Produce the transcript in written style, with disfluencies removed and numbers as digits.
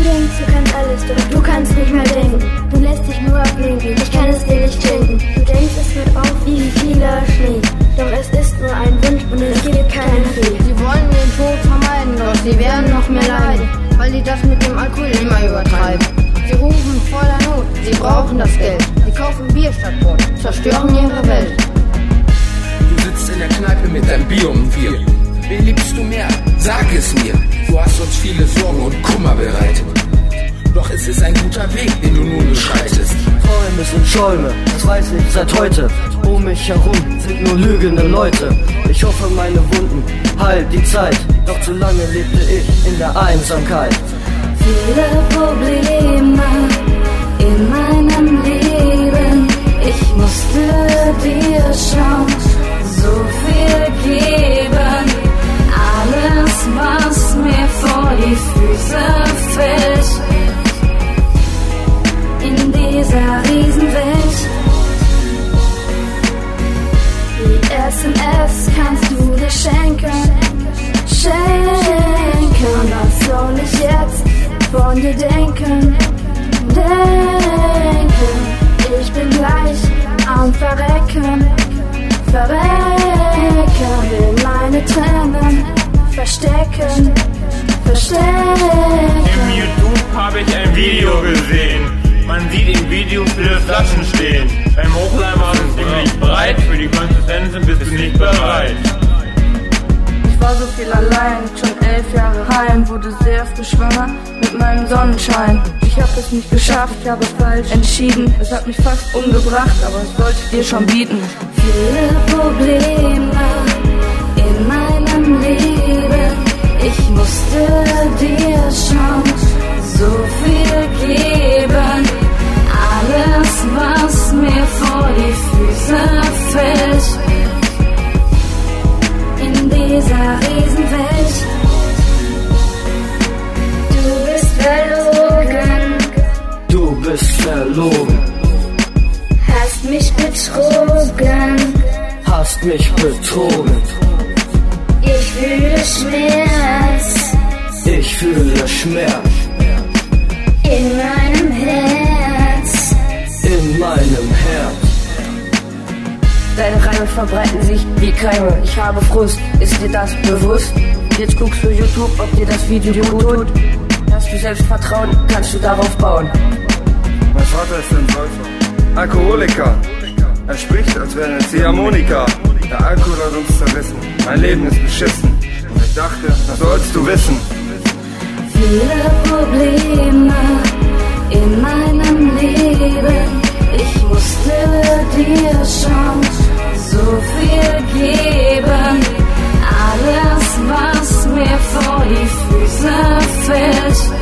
denkst, du kannst alles, doch du kannst nicht mehr denken. Du lässt dich nur ablenken, ich kann es dir nicht schenken. Du denkst, es wird auf wie vieler Schnee, doch es ist nur ein Wunsch und es gibt keinen Fee. Sie wollen den Tod vermeiden, doch sie werden noch mehr leiden, weil sie das mit dem Alkohol immer übertreiben. Sie rufen voller Not, sie brauchen das Geld. Sie kaufen Bier statt Brot, zerstören ihre Welt. Du sitzt in der Kneipe mit deinem Bier um 4. Wen liebst du mehr? Sag es mir. Du hast uns viele Sorgen und Kummer bereitet. Doch es ist ein guter Weg, den du nun beschreitest. Träume sind Schäume, das weiß ich seit heute. Um mich herum sind nur lügende Leute. Ich hoffe, meine Wunden heilt die Zeit. Doch zu lange lebte ich in der Einsamkeit. Viele Probleme in meinem Leben. Ich musste dir schon so viel geben. Alles, was mir vor die Füße fällt, in dieser Riesenwelt. Die SMS kannst du dir schenken. Was soll ich jetzt von dir denken? Ich bin gleich am Verrecken. Will meine Tränen verstecken. Im YouTube habe ich ein Video gesehen. Man sieht im Video viele Flaschen stehen. Beim Hochladen war es ziemlich breit. Für die Konsistenzen bist du nicht bereit. Ich war so viel allein, schon 11 Jahre heim, wurde sehr früh schwanger mit meinem Sonnenschein. Ich hab es nicht geschafft, ich habe falsch entschieden. Es hat mich fast umgebracht, aber das wollte ich dir schon bieten. Viele Probleme in meinem Leben. Ich musste dir schon so viel geben. Alles, was mir vor die Füße fällt, in dieser Riesenwelt. Du bist verlogen. Du bist verlogen. Hast mich betrogen. Hast mich betrogen. Ich fühle Schmerz. Ich fühle Schmerz. In meinem Herz. In meinem Herz. Deine Reime verbreiten sich wie Keime. Ich habe Frust, ist dir das bewusst? Jetzt guckst du YouTube, ob dir das Video gut tut. Hast du Selbstvertrauen, kannst du darauf bauen. Mein Vater ist ein Säufer, Alkoholiker. Er spricht, als wäre eine Ziehharmonika. Der Alkohol hat uns zerrissen, mein Leben ist beschissen. Und ich dachte, das sollst du wissen. Viele Probleme in meinem Leben. Ich musste dir schon so viel geben. Alles, was mir vor die Füße fällt,